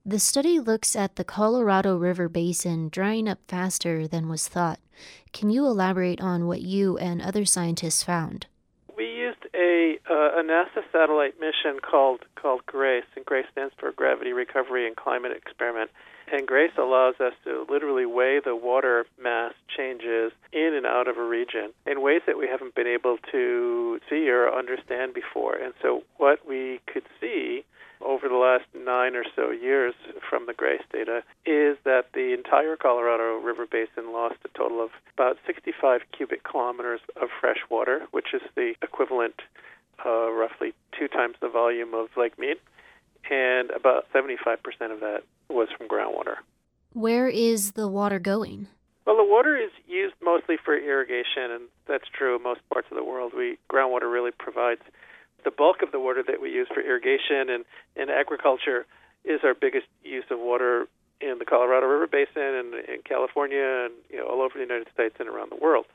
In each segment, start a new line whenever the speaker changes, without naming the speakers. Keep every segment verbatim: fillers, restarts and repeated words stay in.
The study looks at the Colorado River Basin drying up faster than was thought. Can you elaborate on what you and other scientists found?
We used a uh, a NASA satellite mission called called GRACE, and GRACE stands for Gravity Recovery and Climate Experiment. And GRACE allows us to literally weigh the water mass changes in and out of a region in ways that we haven't been able to see or understand before. And so what we could see over the last nine or so years from the GRACE data is that the entire Colorado River Basin lost a total of about sixty-five cubic kilometers of fresh water, which is the equivalent, uh, roughly two times the volume of Lake Mead, and about seventy-five percent of that was from groundwater.
Where is the water going?
Well, the water is used mostly for irrigation, and that's true in most parts of the world. We groundwater really provides the bulk of the water that we use for irrigation, and, and agriculture is our biggest use of water in the Colorado River Basin and in California and you know all over the United States and around the world.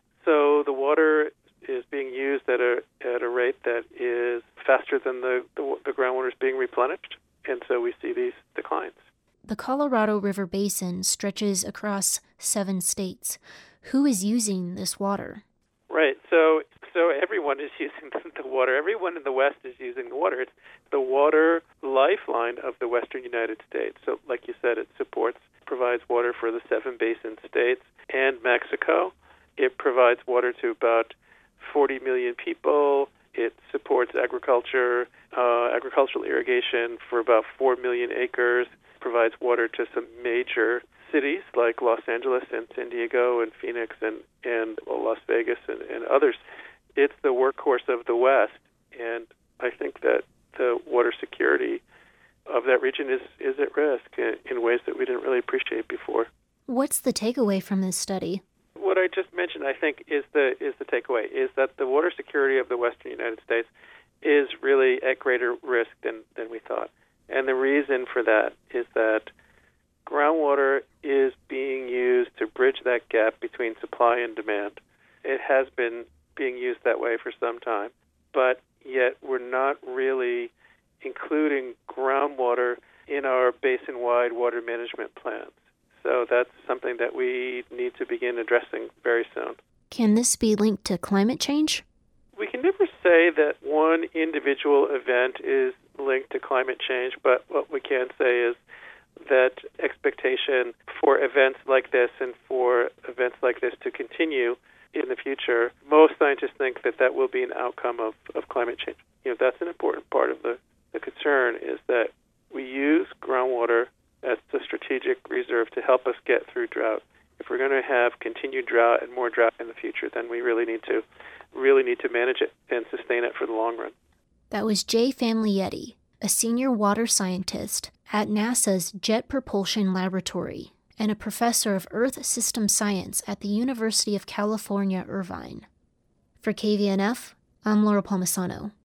So the water is being used at a at a rate that is faster than the, the, the groundwater is being replenished, and so we see these declines.
The Colorado River Basin stretches across seven states. Who is using this water?
Right. So so everyone is using the water. Everyone in the West is using the water. It's the water lifeline of the western United States. So like you said, it supports, provides water for the seven basin states and Mexico. It provides water to about forty million people. It supports agriculture, uh, agricultural irrigation for about four million acres. Provides water to some major cities like Los Angeles and San Diego and Phoenix and, and well, Las Vegas and, and others. It's the workhorse of the West, and I think that the water security of that region is, is at risk in, in ways that we didn't really appreciate before.
What's the takeaway from this study?
What I just mentioned, I think, is the is the takeaway, is that the water security of the western United States is really at greater risk than, than we thought. And the reason for that is that groundwater is being used to bridge that gap between supply and demand. It has been being used that way for some time, but yet we're not really including groundwater in our basin-wide water management plans. So that's something that we need to begin addressing very soon.
Can this be linked to climate change?
We can never say that one individual event is linked to climate change, but what we can say is that expectation for events like this and for events like this to continue in the future, most scientists think that that will be an outcome of, of climate change. You know, that's an important part of the, the concern, is that we use groundwater as the strategic reserve to help us get through drought. If we're going to have continued drought and more drought in the future, then we really need to really need to manage it and sustain it for the long run.
That was Jay Familietti, a senior water scientist at NASA's Jet Propulsion Laboratory and a professor of Earth System Science at the University of California, Irvine. For K V N F, I'm Laura Palmisano.